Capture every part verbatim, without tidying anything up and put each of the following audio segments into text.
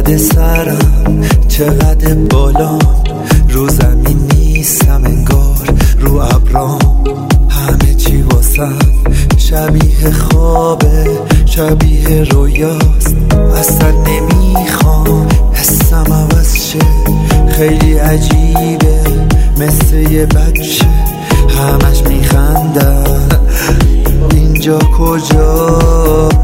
چقدر سرم چقدر بالام، رو زمین نیستم انگار رو ابرام. همه چی واسم شبیه خوابه، شبیه رویاست، اصلا نمیخوام حسم عوض شه. خیلی عجیبه مثل یه بچه، همش میخندم. اینجا کجاست؟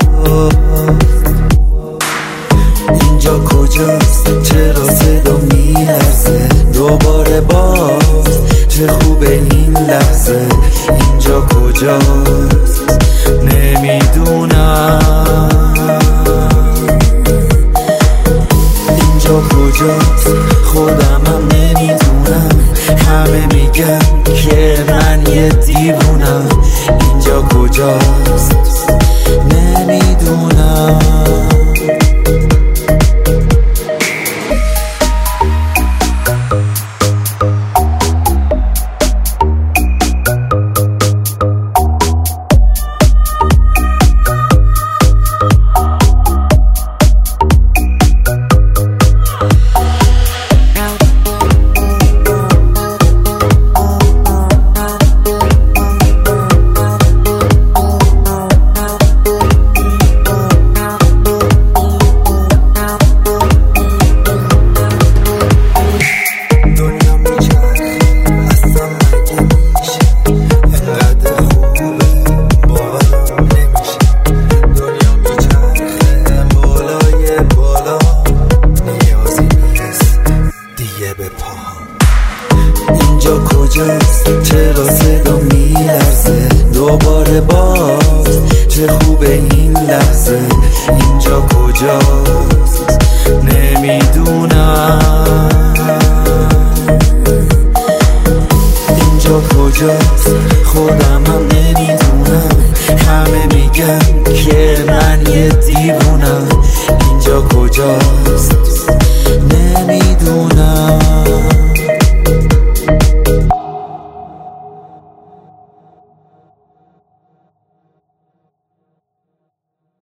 اینجا کجاست؟ چرا صدا میلرزه دوباره باز؟ چه خوبه این لحظه. اینجا کجاست؟ نمیدونم. اینجا کجاست؟ خودمم نمیدونم. همه میگن که من یه دیوونم. اینجا کجاست؟ نمیدونم.